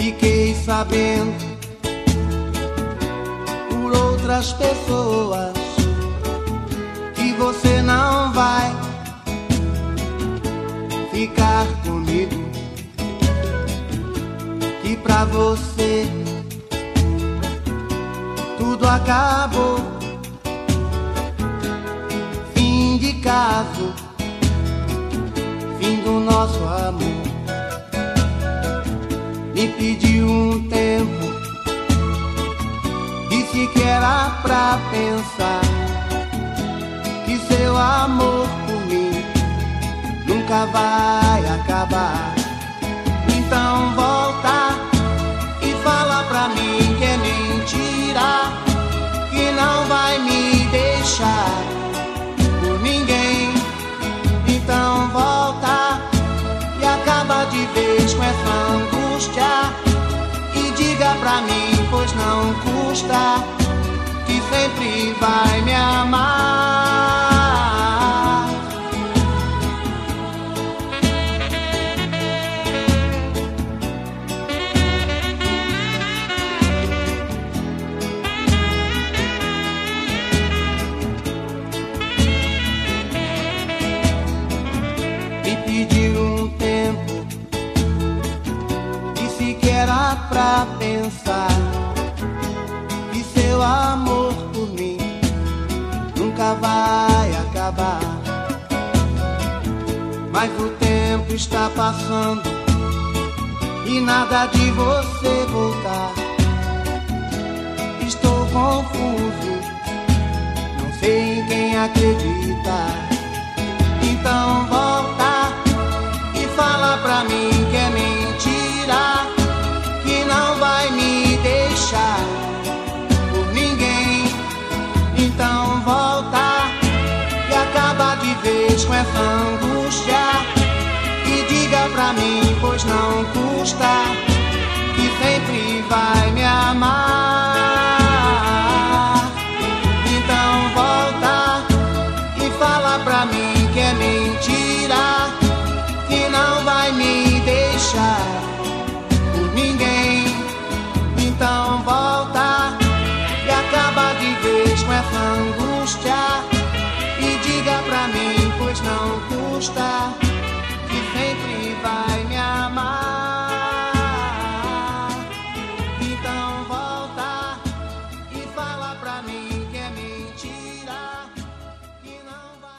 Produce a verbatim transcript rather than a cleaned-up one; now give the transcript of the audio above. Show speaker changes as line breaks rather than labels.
Fiquei sabendo por outras pessoas que você não vai ficar comigo, que pra você tudo acabou. Fim de caso, fim do nosso amor. Me pediu um tempo, disse que era pra pensar, que seu amor por mim nunca vai acabar. Então volta e fala pra mim que é mentira, que não vai me deixar por ninguém. Então volta e acaba de vez com essa angústia e diga pra mim, pois não custa, que sempre vai me amar. Me pediu um tempo, disse que era pra pensar, que seu amor por mim nunca vai acabar. Mas o tempo está passando e nada de você voltar. Estou confuso, não sei em quem acreditar. Então volta e fala pra mim que é mentira, que não vai me deixar por ninguém. Então volta e acaba de vez com essa angústia e diga pra mim, pois não custa, que sempre vai me amar. Então volta e fala pra mim que é mentira, que não vai me deixar por ninguém. Então volta e acaba de vez com essa angústia e diga pra mim, pois não custa,